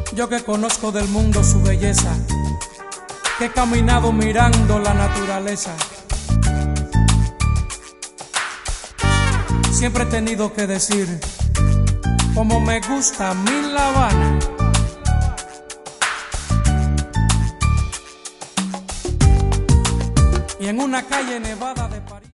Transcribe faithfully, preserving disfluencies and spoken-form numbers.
Yo que conozco del mundo su belleza, que he caminado mirando la naturaleza, siempre he tenido que decir como me gusta a mí La Habana. Y en una calle nevada